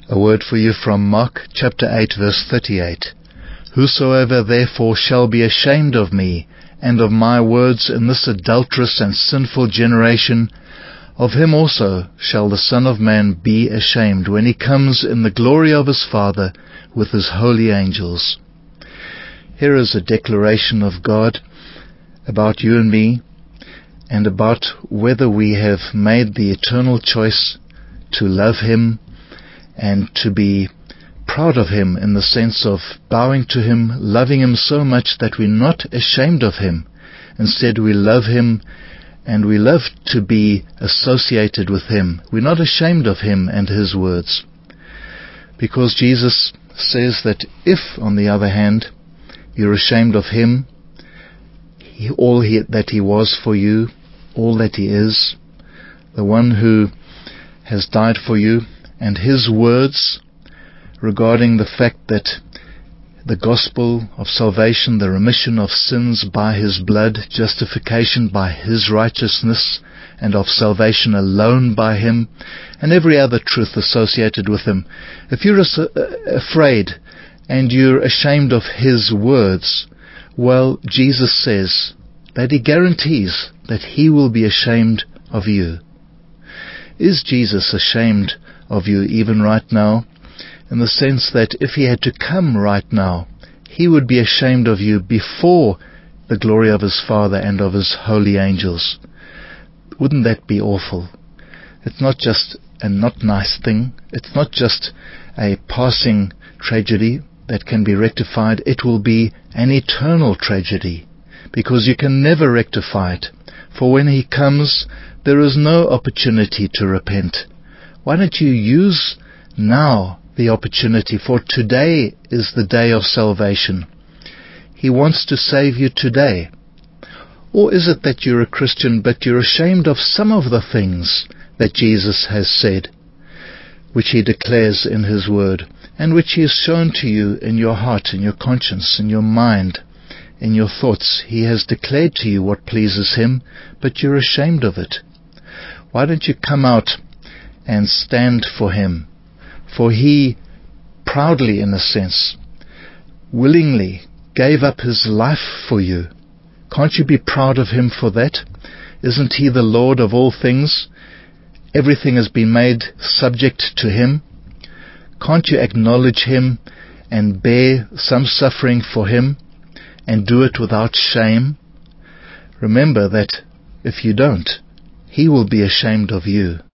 A word for you from Mark chapter 8 verse 38. Whosoever therefore shall be ashamed of me and of my words in this adulterous and sinful generation, of him also shall the Son of Man be ashamed when he comes in the glory of his Father with his holy angels. Here is a declaration of God about you and me, and about whether we have made the eternal choice to love him and to be proud of him, in the sense of bowing to him, loving him so much that we're not ashamed of him. Instead, we love him and we love to be associated with him. We're not ashamed of him and his words. Because Jesus says that if, on the other hand, you're ashamed of him, that he was for you, all that he is, the one who has died for you, and his words regarding the fact that the gospel of salvation, the remission of sins by his blood, justification by his righteousness, and of salvation alone by him, and every other truth associated with him. If you're afraid and you're ashamed of his words, well, Jesus says that he guarantees that he will be ashamed of you. Is Jesus ashamed of you even right now? In the sense that if he had to come right now, he would be ashamed of you before the glory of his Father and of his holy angels. Wouldn't that be awful? It's not just a not nice thing. It's not just a passing tragedy that can be rectified. It will be an eternal tragedy, because you can never rectify it. For when he comes, there is no opportunity to repent. Why don't you use now the opportunity, for today is the day of salvation. He wants to save you today. Or is it that you're a Christian but you're ashamed of some of the things that Jesus has said, which he declares in his word, and which he has shown to you in your heart, in your conscience, in your mind, in your thoughts? He has declared to you what pleases him, but you're ashamed of it. Why don't you come out and stand for him? For he proudly, in a sense, willingly gave up his life for you. Can't you be proud of him for that? Isn't he the Lord of all things? Everything has been made subject to him. Can't you acknowledge him and bear some suffering for him and do it without shame? Remember that if you don't, he will be ashamed of you.